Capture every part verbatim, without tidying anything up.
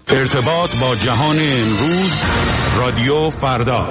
ارتباط با جهان امروز، رادیو فردا.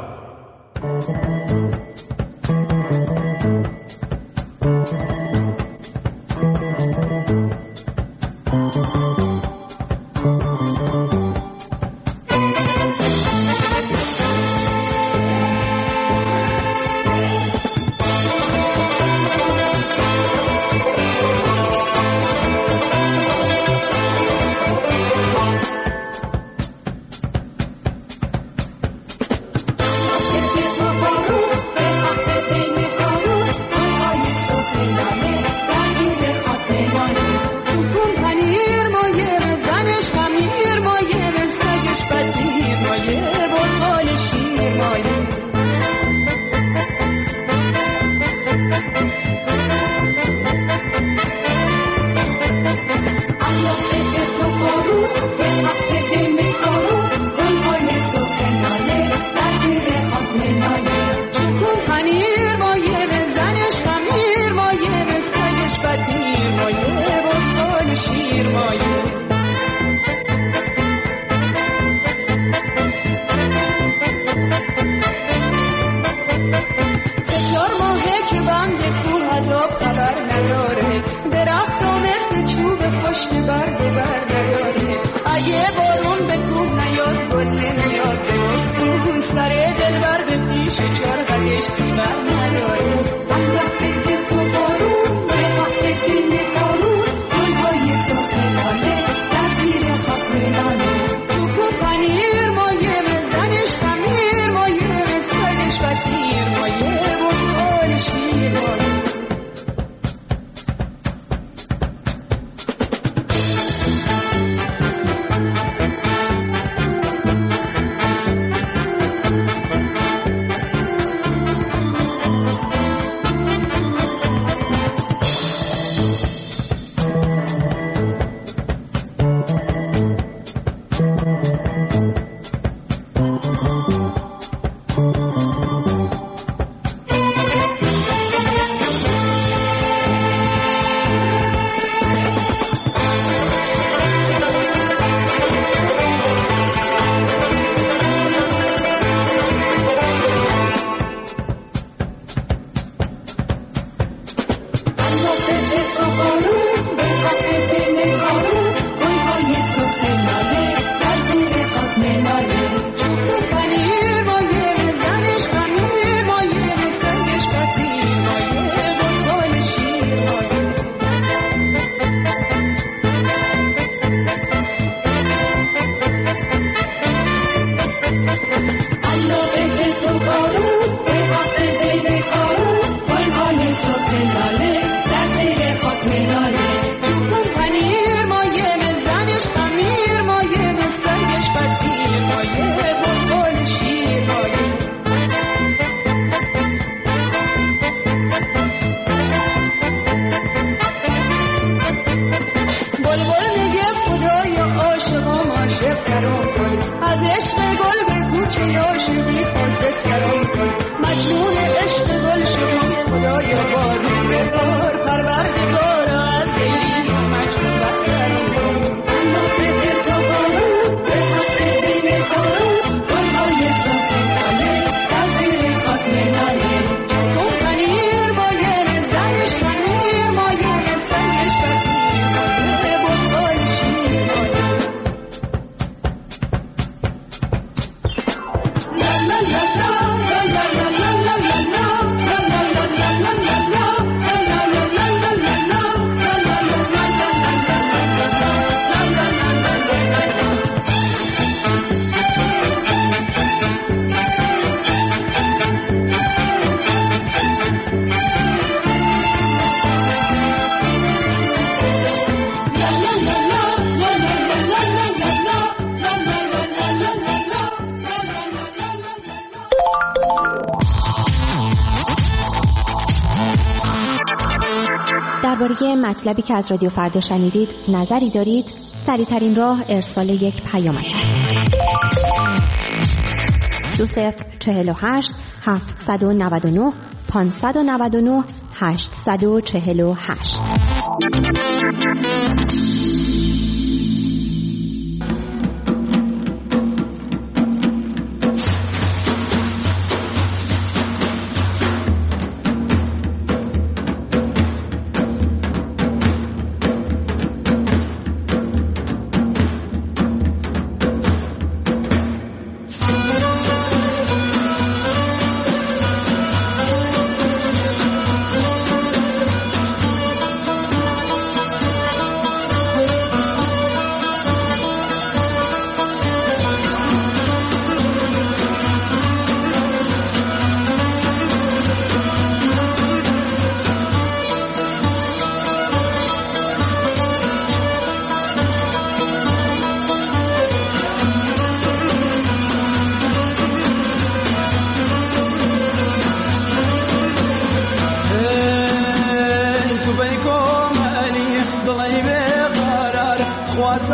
درباره مطلبی که از رادیو فردا شنیدید نظری دارید؟ سریع‌ترین راه ارسال یک پیامک است. دو صفر چهل و هشت هفتصد و نود و نه پانصد و نود و نه هشتصد و چهل و هشت.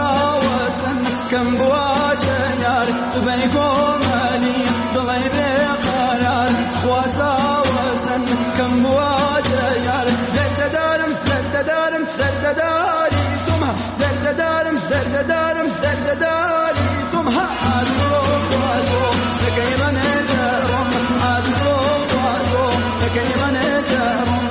وسن كم بواجه يار تبيكم علي ضلي بقرار خواسا وسن كم بواجه يار درد دارم درد دارم درد داري تمها درد دارم درد دارم درد داري تمها عزو وعزو لكيما نجرم عزو وعزو لكيما نجرم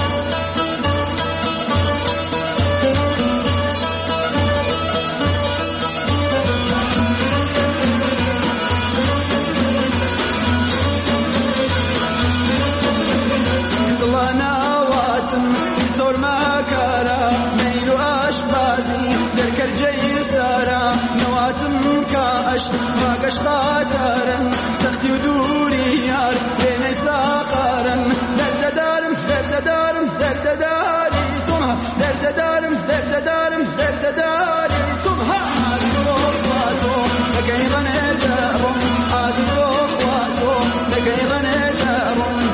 باقش خاطرن سختی و دوری یار بین ساقرن درد دارم درد دارم درد داری تمها درد دارم درد دارم درد داری تمها عزو خواتو لكيما نجرم عزو خواتو لكيما نجرم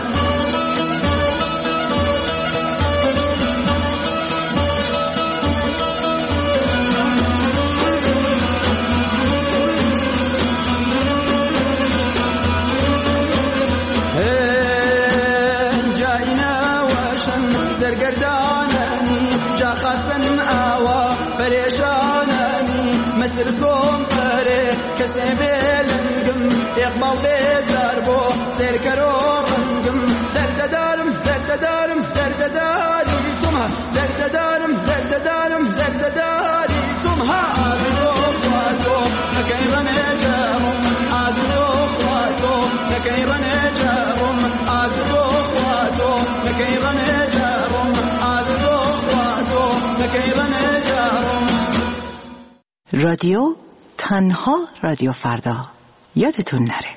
ترسوم قره کسی بلنگم اقبال بیزار بو سر کرو رنگم درد دارم درد دارم درد داری تمها درد دارم درد دارم درد داری تمها عزو خواتو لكيما نجرم عزو خواتو لكيما نجرم عزو خواتو لكيما نجرم عزو خواتو لكيما نجرم. رادیو تنها رادیو فردا یادتون نره.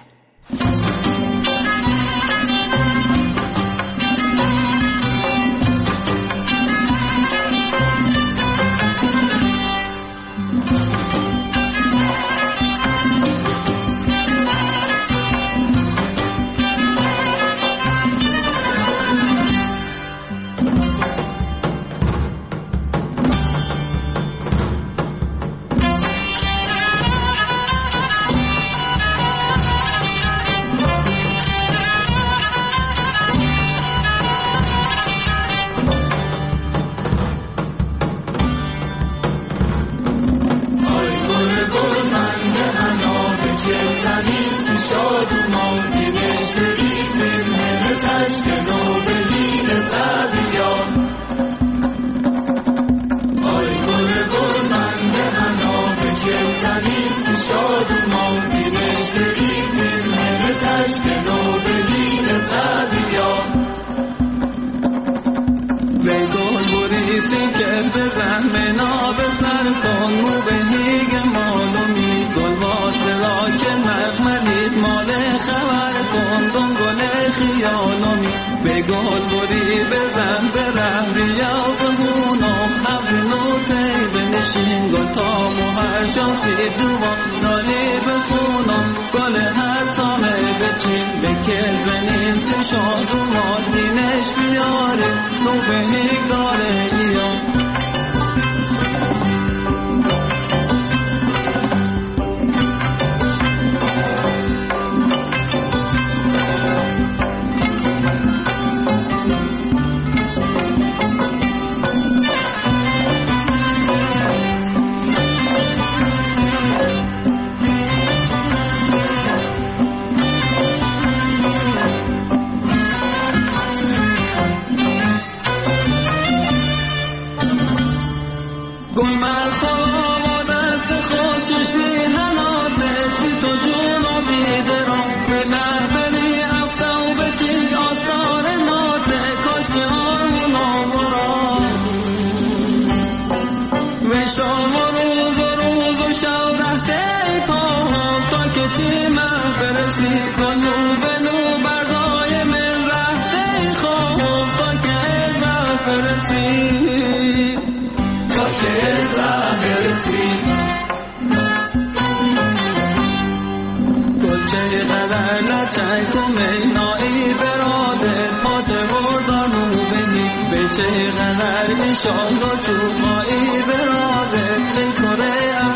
چه قدر ایشان رو چوبایی براده این کره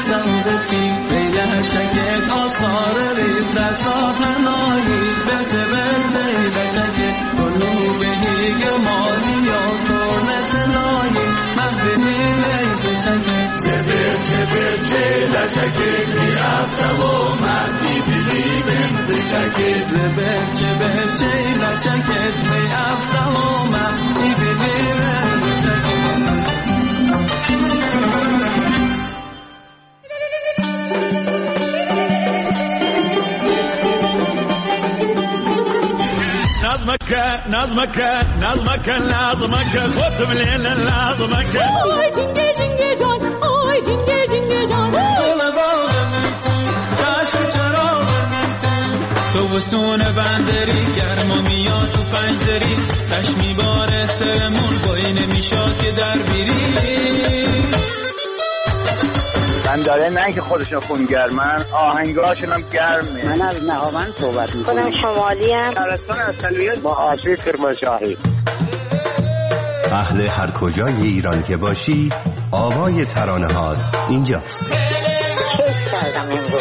سار ریز در ساتنایی بچه بچه لچکه کنو بهیگ مالی یا تورنتنایی مهدی لیز چکه چه بچه بچه لچکه می افتم و مهدی بیلی بنز چکه چه بچه بچه لچکه می افتم و مهدی بیلی بنز چکه نظمك نظمك نظمك نظمك خد من نظمك آی جنگه جنگه جان آی جنگه جنگه جان دل باغم چشم چراغم تو وسون بندری گرما میاد تو پنجدری تش میباره سرمون بای نمیشاد که در بیری من داره نه که خودشون خونگرمن آهنگاشون هم گرمه. من از نهاوند صحبت میکنم. خودم شمالی ام. شهرستان اصلیت با آسی کرمانشاهی. اهل هر کجای ایران که باشی آوای ترانه هات اینجاست. کیف کردم امروز.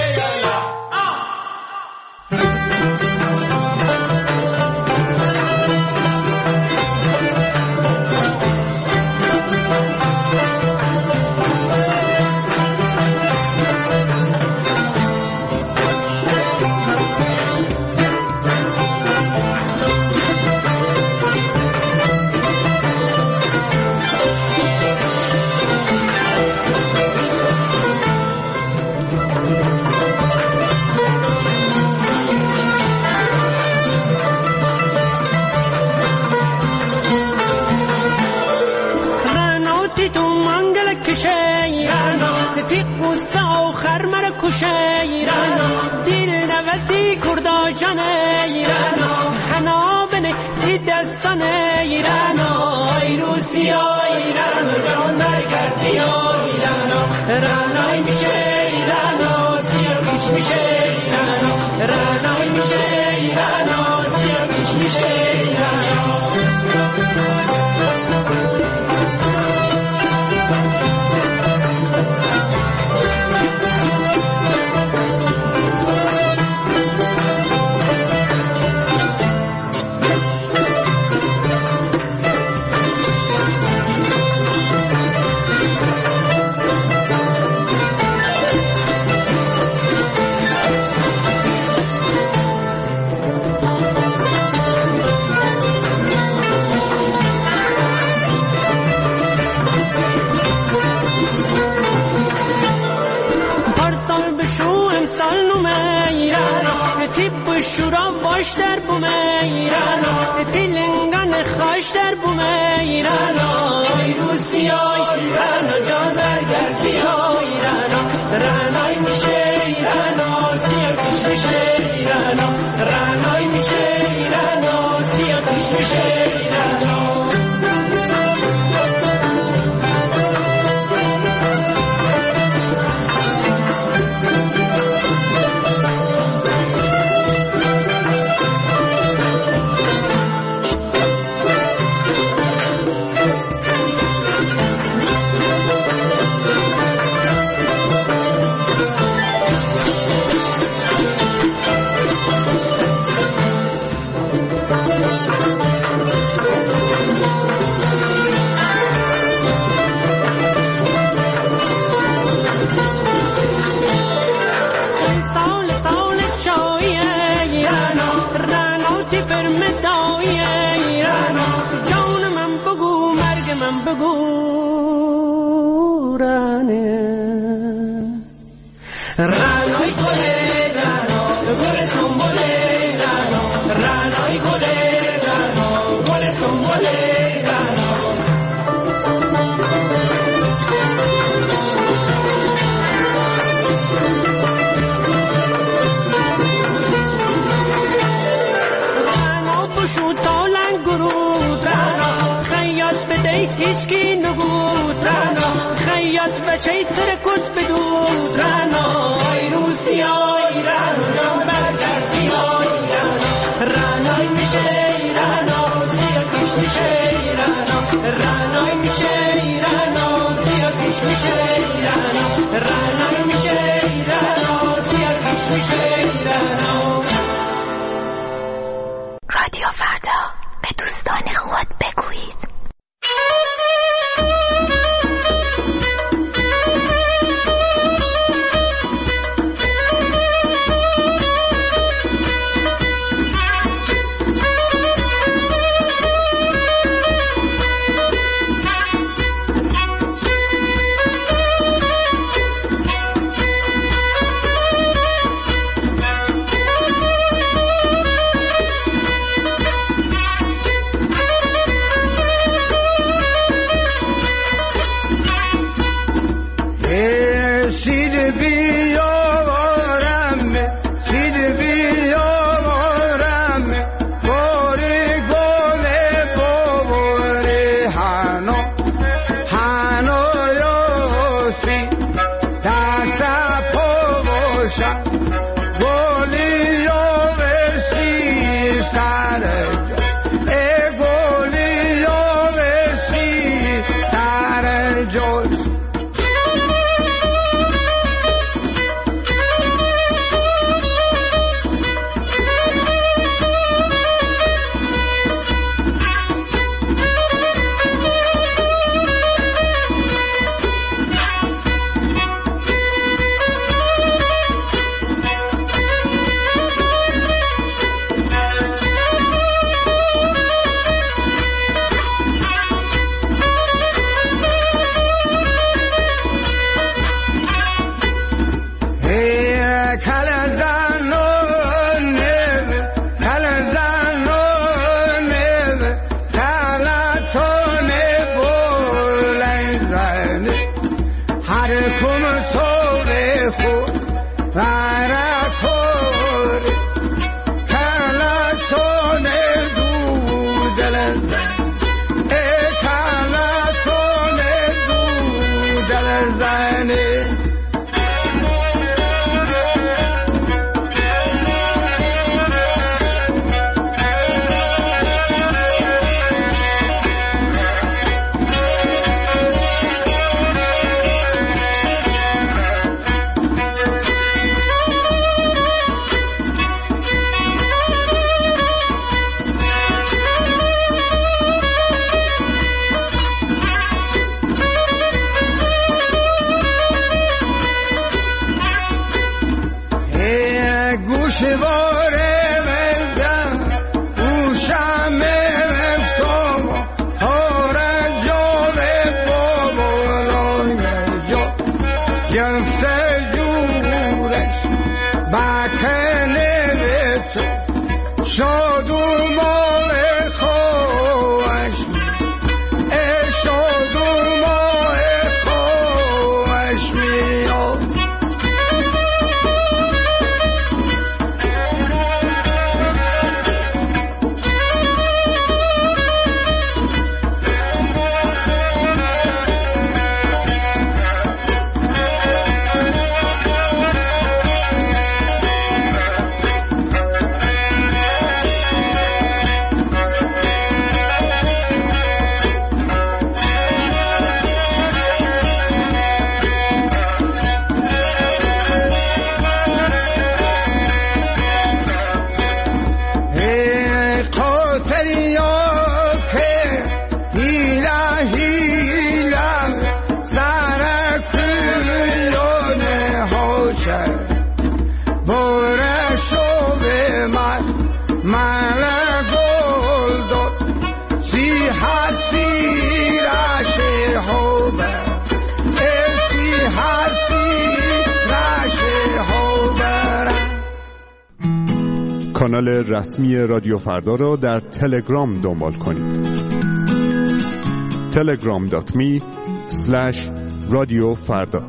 ایران دل نوزی کردا جان ایران حنا بنه تی دستان ایران ای روسیا ایران جان برگردی ایران رانای میشه ایران سیا پیش میشه ایران رانای میشه ایران سیا پیش میشه ایران شورا باش در بوم ایران تلنگان خاش در بوم ایران ای روسیا ایران جان برگردی ایران رانای میشه ایران سیا پیش میشه ایران رانای میشه ایران سیا پیش میشه ایران رانای گله رانو گل سنبله رانو رانای گله رانو گل سنبله رانو رانو بشو تالن گرود رانو خیاط بده هیچکی نگود رانو خیاط بچه ترکت بدود رانو ای روسیا ایران جان برگردی ایران رانای میشه ایران سیا پیش میشه ایران رانای میشه ایران سیا پیش میشه ایران رانای میشه ایران سیا پیش رادیو فردا، به دوستان خود بگویید. کانال رسمی رادیو فردا را در تلگرام دنبال کنید. تلگرام دات می اسلش رادیو فردا.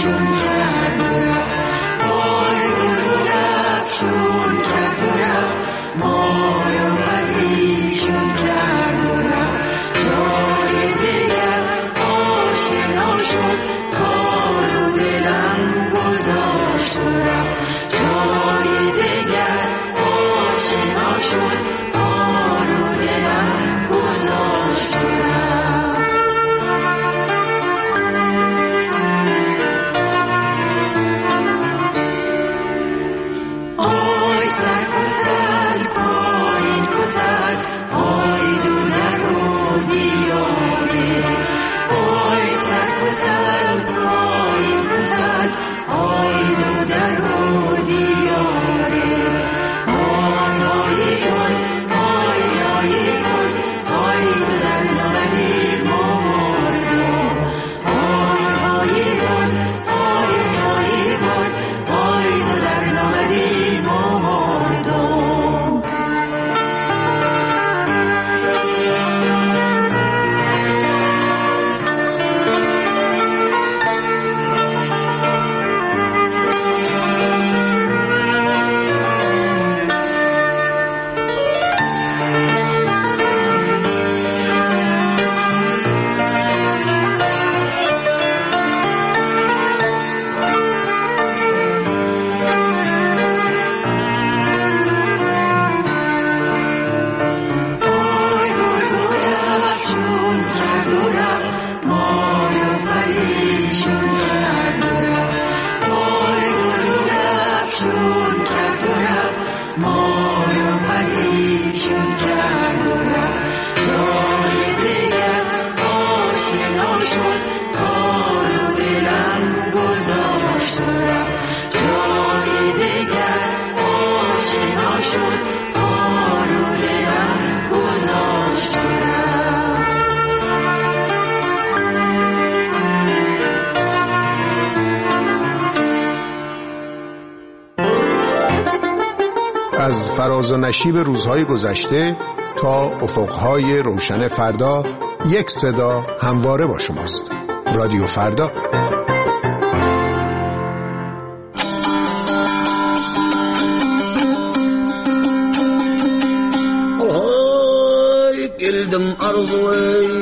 از فراز و نشیب روزهای گذشته تا افقهای روشن فردا، یک صدا همواره با شماست. رادیو فردا. آهای گلدم ارضوی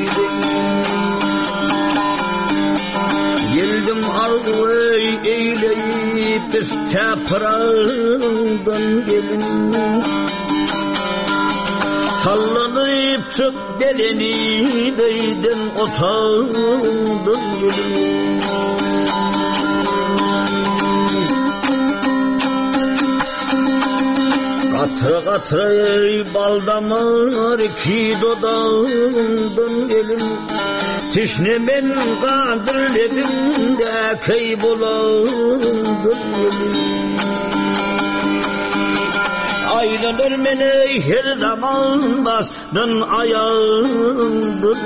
Geldim arzuy eyleyip isteprağından gelin Sallanıp çık deleni deydin otağından gelin Katı katı baldamar iki dodağından gelin Tişnemen kadirledim de kaybolandım Aylanır meni her zaman bastın ayağımdır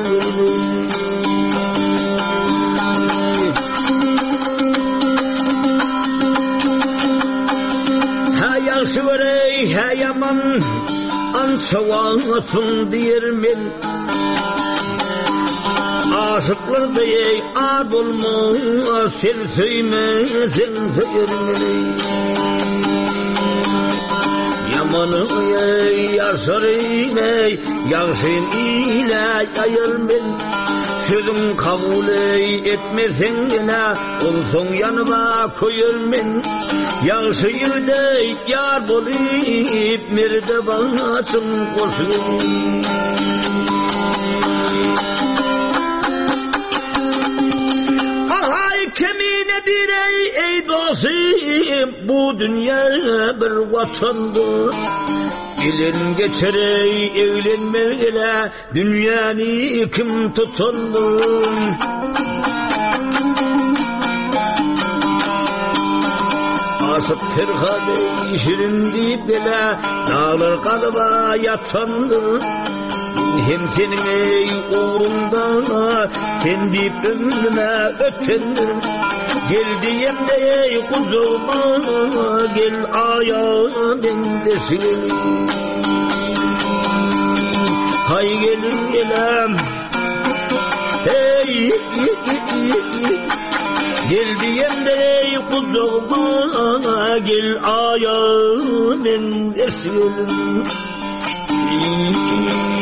Ha yaşı verey ha yaman ançavanısın diyermen Aşıklar deyey ad olmaz sen söymezsen söylermeli Yamanı ey yaşarım ey Yağsın ile yayılmen Sözüm kabul ey etmesen yine Olsun yanıma koyulmen Yağsın dey yar bolayıp Merde bağışım koşulun Kemine direy ey dostum bu dünya bir vatandır Gelin geçerey evlenmeyle dünyanı kim tutandır Asıp ferhade şirin deyip bile dağlar kalıba yatandır Hem senin ey uğrunda sen deyip ömrüme ötendir Gel diyem de ey kuzuma gel ayağım bendesin Hay gelin gelem hey Gel diyende kucağıma gel ayağımın esir.